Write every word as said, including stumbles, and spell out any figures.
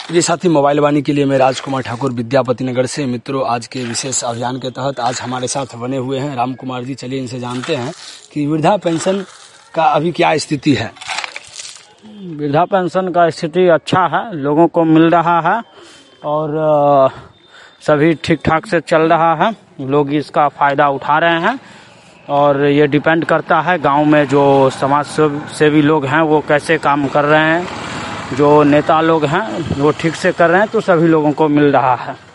प्रिय साथी, मोबाइल वाणी के लिए मैं राजकुमार ठाकुर विद्यापति नगर से। मित्रों, आज के विशेष अभियान के तहत आज हमारे साथ बने हुए हैं राम कुमार जी। चलिए इनसे जानते हैं कि वृद्धा पेंशन का अभी क्या स्थिति है। वृद्धा पेंशन का स्थिति अच्छा है, लोगों को मिल रहा है और सभी ठीक ठाक से चल रहा है। लोग इसका फ़ायदा उठा रहे हैं और ये डिपेंड करता है गांव में जो समाज सेवी लोग हैं वो कैसे काम कर रहे हैं, जो नेता लोग हैं वो ठीक से कर रहे हैं तो सभी लोगों को मिल रहा है।